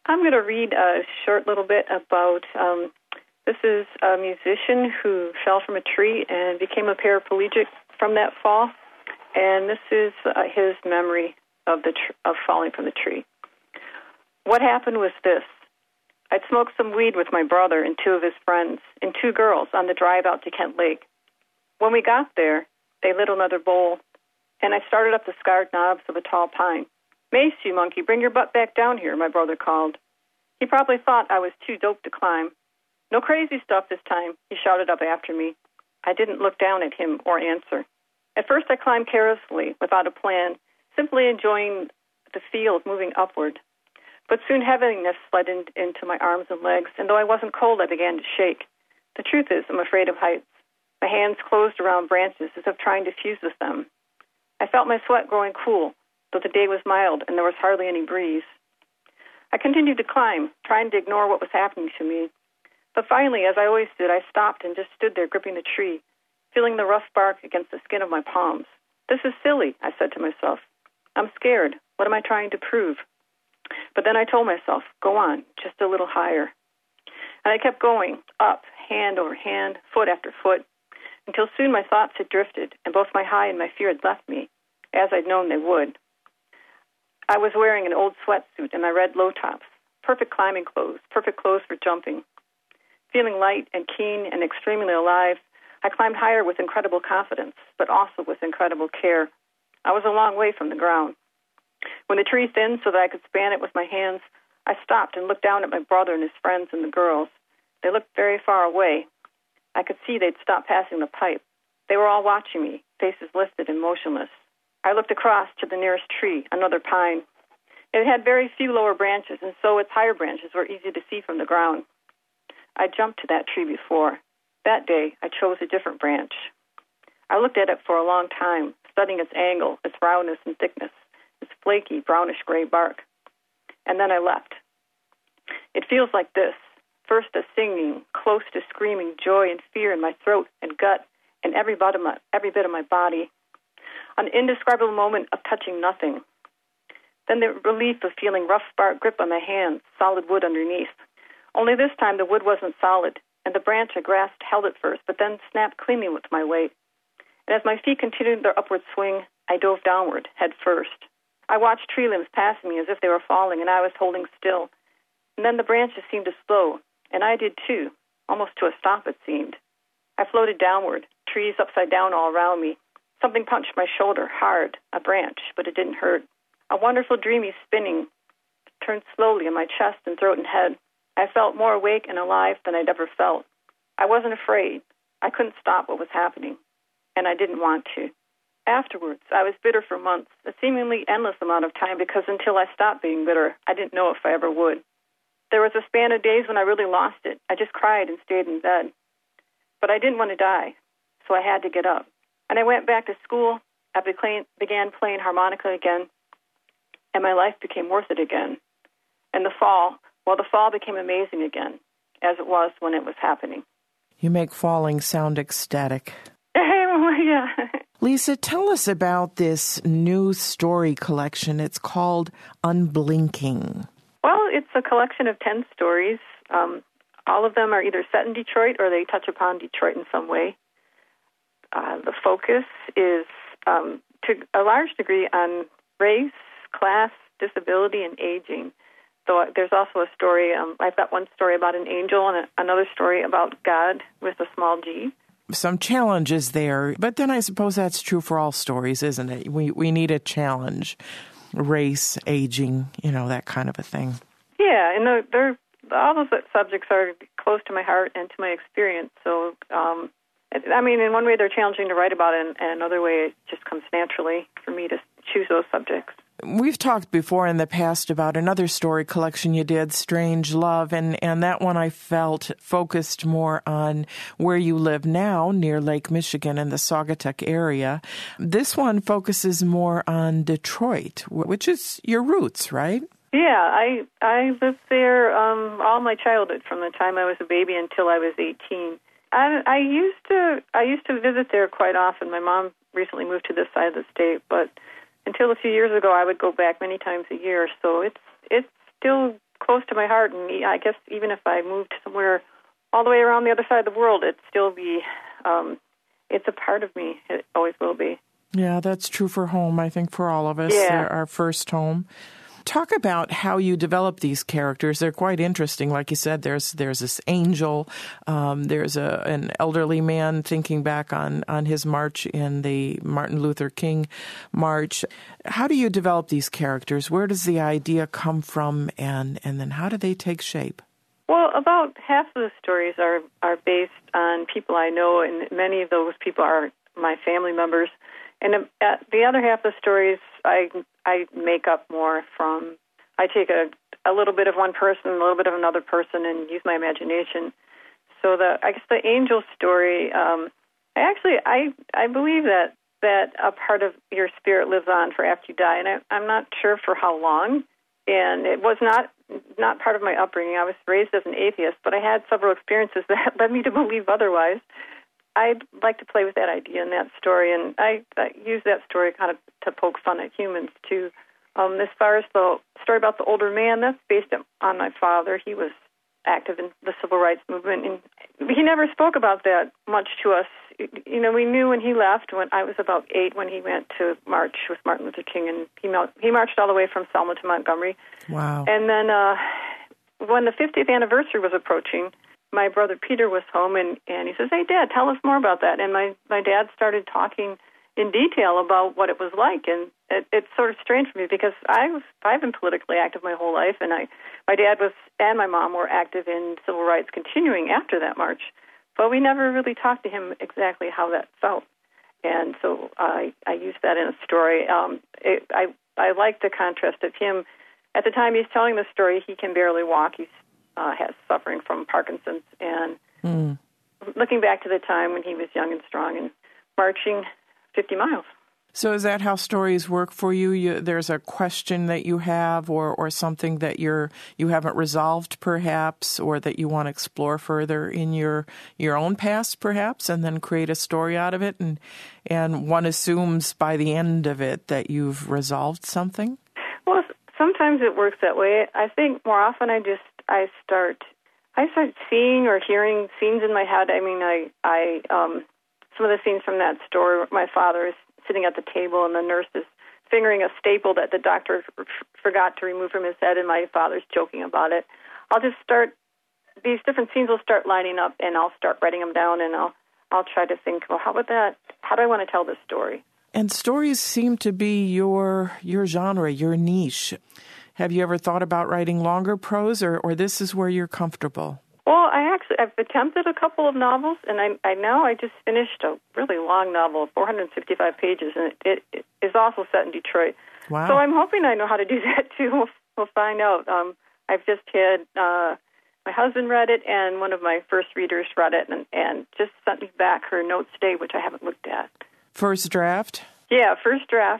I'm going to read a short little bit about, this is a musician who fell from a tree and became a paraplegic from that fall, and this is his memory of of falling from the tree. What happened was this. I'd smoked some weed with my brother and two of his friends and two girls on the drive out to Kent Lake. When we got there, they lit another bowl, and I started up the scarred knobs of a tall pine. "Mace, you monkey, bring your butt back down here," my brother called. He probably thought I was too dope to climb. "No crazy stuff this time," he shouted up after me. I didn't look down at him or answer. At first I climbed carelessly, without a plan, simply enjoying the feel of moving upward. But soon heaviness fled into my arms and legs, and though I wasn't cold, I began to shake. The truth is, I'm afraid of heights. My hands closed around branches as if trying to fuse with them. I felt my sweat growing cool, though the day was mild and there was hardly any breeze. I continued to climb, trying to ignore what was happening to me. But finally, as I always did, I stopped and just stood there gripping the tree, feeling the rough bark against the skin of my palms. "This is silly," I said to myself. "I'm scared. What am I trying to prove?" But then I told myself, "Go on, just a little higher." And I kept going, up, hand over hand, foot after foot, until soon my thoughts had drifted, and both my high and my fear had left me, as I'd known they would. I was wearing an old sweatsuit and my red low tops, perfect climbing clothes, perfect clothes for jumping. Feeling light and keen and extremely alive, I climbed higher with incredible confidence, but also with incredible care. I was a long way from the ground. When the tree thinned so that I could span it with my hands, I stopped and looked down at my brother and his friends and the girls. They looked very far away. I could see they'd stopped passing the pipe. They were all watching me, faces lifted and motionless. I looked across to the nearest tree, another pine. It had very few lower branches, and so its higher branches were easy to see from the ground. I jumped to that tree before. That day, I chose a different branch. I looked at it for a long time, studying its angle, its roundness and thickness, its flaky, brownish-gray bark. And then I left. It feels like this. First a singing, close to screaming joy and fear in my throat and gut and every bit of my body. An indescribable moment of touching nothing. Then the relief of feeling rough bark grip on my hands, solid wood underneath. Only this time the wood wasn't solid, and the branch I grasped held it first, but then snapped cleanly with my weight. And as my feet continued their upward swing, I dove downward, head first. I watched tree limbs passing me as if they were falling, and I was holding still. And then the branches seemed to slow, and I did too, almost to a stop it seemed. I floated downward, trees upside down all around me. Something punched my shoulder, hard, a branch, but it didn't hurt. A wonderful dreamy spinning turned slowly in my chest and throat and head. I felt more awake and alive than I'd ever felt. I wasn't afraid. I couldn't stop what was happening, and I didn't want to. Afterwards, I was bitter for months, a seemingly endless amount of time, because until I stopped being bitter, I didn't know if I ever would. There was a span of days when I really lost it. I just cried and stayed in bed. But I didn't want to die, so I had to get up. And I went back to school. I began playing harmonica again, and my life became worth it again. And the fall became amazing again, as it was when it was happening. You make falling sound ecstatic. Yeah. Lisa, tell us about this new story collection. It's called Unblinking. Well, it's a collection of 10 stories. All of them are either set in Detroit or they touch upon Detroit in some way. The focus is, to a large degree, on race, class, disability, and aging. So there's also a story, I've got one story about an angel and another story about God with a small g. Some challenges there, but then I suppose that's true for all stories, isn't it? We need a challenge. Race, aging, that kind of a thing. Yeah, and all those subjects are close to my heart and to my experience. So, in one way they're challenging to write about, and another way it just comes naturally for me to choose those subjects. We've talked before in the past about another story collection you did, Strange Love, and that one I felt focused more on where you live now, near Lake Michigan in the Saugatuck area. This one focuses more on Detroit, which is your roots, right? Yeah, I lived there all my childhood, from the time I was a baby until I was 18. I used to visit there quite often. My mom recently moved to this side of the state, but until a few years ago, I would go back many times a year. So it's still close to my heart, and I guess even if I moved somewhere all the way around the other side of the world, it'd still be, it's a part of me. It always will be. Yeah, that's true for home, I think, for all of us. Yeah. They're our first home. Talk about how you develop these characters. They're quite interesting. Like you said, there's this angel. There's an elderly man thinking back on his march in the Martin Luther King March. How do you develop these characters? Where does the idea come from, and then how do they take shape? Well, about half of the stories are based on people I know, and many of those people are my family members. And the other half of the stories I make up more from. I take a little bit of one person, a little bit of another person, and use my imagination. So I guess the angel story, I believe that a part of your spirit lives on for after you die, and I'm not sure for how long. And it was not part of my upbringing. I was raised as an atheist, but I had several experiences that led me to believe otherwise. I'd like to play with that idea in that story, and I use that story kind of to poke fun at humans, too. As far as the story about the older man, that's based on my father. He was active in the civil rights movement, and he never spoke about that much to us. You know, we knew when he left, when I was about 8, when he went to march with Martin Luther King, and he marched all the way from Selma to Montgomery. Wow. And then when the 50th anniversary was approaching, my brother Peter was home, and he says, "Hey, Dad, tell us more about that." And my dad started talking in detail about what it was like, and it's sort of strange for me because I've been politically active my whole life, and my dad was and my mom were active in civil rights continuing after that march, but we never really talked to him exactly how that felt, and so I used that in a story. I like the contrast of him. At the time he's telling the story, he can barely walk. He's has suffering from Parkinson's, and looking back to the time when he was young and strong and marching 50 miles. So is that how stories work for you? There's a question that you have or something that you haven't resolved perhaps, or that you want to explore further in your own past perhaps, and then create a story out of it, and one assumes by the end of it that you've resolved something? Well, sometimes it works that way. I think more often I start seeing or hearing scenes in my head. I mean, some of the scenes from that story, my father is sitting at the table and the nurse is fingering a staple that the doctor forgot to remove from his head, and my father's joking about it. I'll just start, these different scenes will start lining up, and I'll start writing them down, and I'll try to think, well, how do I want to tell this story? And stories seem to be your genre, your niche. Have you ever thought about writing longer prose, or this is where you're comfortable? Well, I've attempted a couple of novels, and I just finished a really long novel, 465 pages, and it is also set in Detroit. Wow. So I'm hoping I know how to do that, too. We'll find out. I've just had my husband read it, and one of my first readers read it, and just sent me back her notes today, which I haven't looked at. First draft? Yeah, first draft.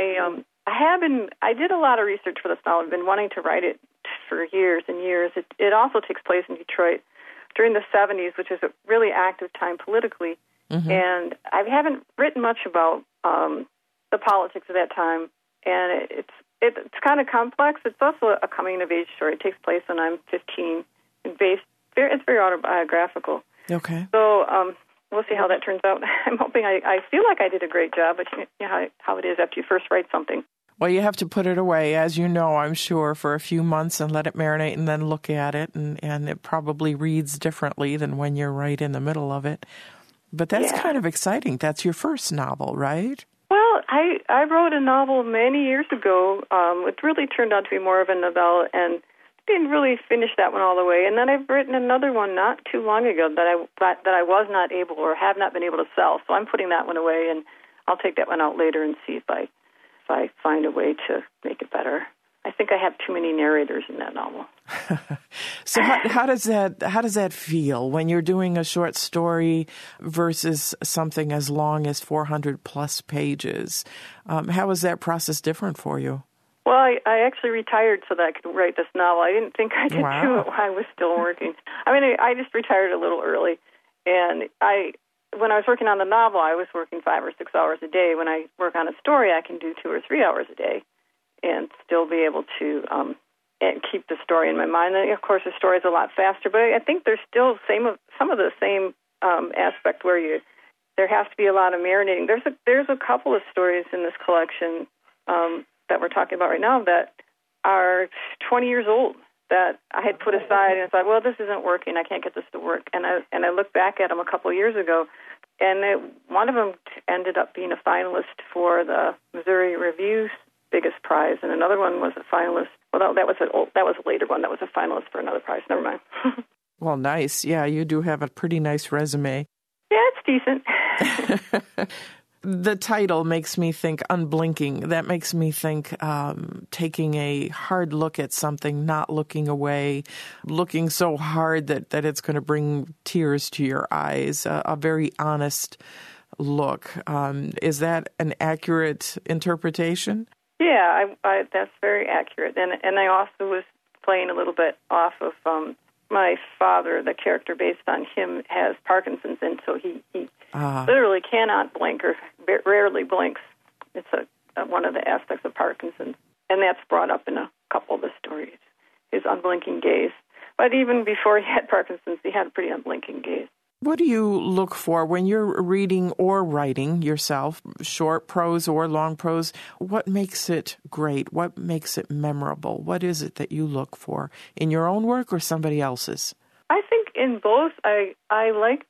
I did a lot of research for this novel. I've been wanting to write it for years and years. It also takes place in Detroit during the 70s, which is a really active time politically. Mm-hmm. And I haven't written much about the politics of that time. And it's kind of complex. It's also a coming-of-age story. It takes place when I'm 15. It's very autobiographical. Okay. So we'll see how that turns out. I'm hoping I feel like I did a great job, but you know how it is after you first write something. Well, you have to put it away, as you know, I'm sure, for a few months and let it marinate and then look at it, and it probably reads differently than when you're right in the middle of it. But that's kind of exciting. That's your first novel, right? Well, I wrote a novel many years ago. It really turned out to be more of a novella, and didn't really finish that one all the way. And then I've written another one not too long ago that I was not able or have not been able to sell. So I'm putting that one away, and I'll take that one out later and see if I find a way to make it better. I think I have too many narrators in that novel. So how does that feel when you're doing a short story versus something as long as 400 plus pages? How is that process different for you? Well, I actually retired so that I could write this novel. I didn't think I could do it while I was still working. I mean, I just retired a little early, and when I was working on the novel, I was working 5 or 6 hours a day. When I work on a story, I can do 2 or 3 hours a day and still be able to and keep the story in my mind. And of course, the story is a lot faster, but I think there's still some of the same aspect where there has to be a lot of marinating. There's a couple of stories in this collection that we're talking about right now that are 20 years old that I had put aside and thought, well, this isn't working. I can't get this to work. And I looked back at them a couple of years ago, and one of them ended up being a finalist for the Missouri Review's biggest prize, and another one was a finalist. Well, that was a later one. That was a finalist for another prize. Never mind. Well, nice. Yeah, you do have a pretty nice resume. Yeah, it's decent. The title makes me think unblinking. That makes me think taking a hard look at something, not looking away, looking so hard that it's going to bring tears to your eyes, a very honest look. Is that an accurate interpretation? Yeah, that's very accurate. And I also was playing a little bit off of my father. The character based on him has Parkinson's, and so he literally cannot blink or rarely blinks. It's one of the aspects of Parkinson's, and that's brought up in a couple of the stories, his unblinking gaze. But even before he had Parkinson's, he had a pretty unblinking gaze. What do you look for when you're reading or writing yourself, short prose or long prose? What makes it great? What makes it memorable? What is it that you look for in your own work or somebody else's? I think in both. I like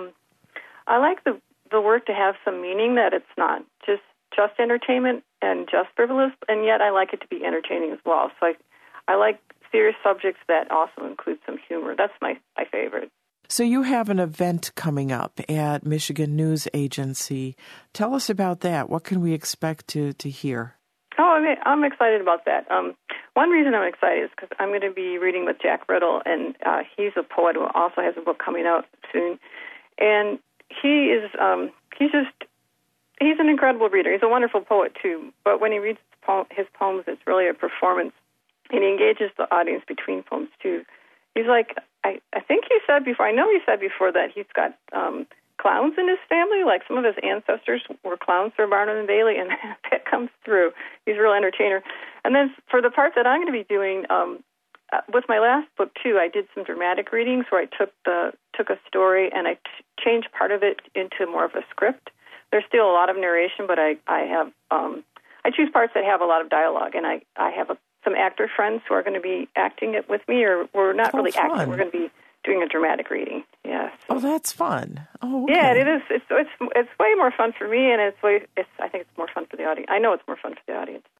the work to have some meaning, that it's not just entertainment and just frivolous, and yet I like it to be entertaining as well. So I like serious subjects that also include some humor. That's my favorite. So you have an event coming up at Michigan News Agency. Tell us about that. What can we expect to hear? Oh, I'm excited about that. One reason I'm excited is because I'm going to be reading with Jack Riddle, and he's a poet who also has a book coming out soon. And he's an incredible reader. He's a wonderful poet too. But when he reads his poems, it's really a performance, and he engages the audience between poems too. He's like, I think you said before, I know you said before that he's got clowns in his family, like some of his ancestors were clowns for Barnum and Bailey, and that comes through. He's a real entertainer. And then for the part that I'm going to be doing, with my last book too, I did some dramatic readings where I took a story and I changed part of it into more of a script. There's still a lot of narration, but I choose parts that have a lot of dialogue, and I have some actor friends who are going to be acting it with me, or we're not really fun. acting. We're going to be doing a dramatic reading. Yeah. So. Oh, that's fun. Oh, okay. Yeah, it is. It's way more fun for me, and I think it's more fun for the audience. I know it's more fun for the audience.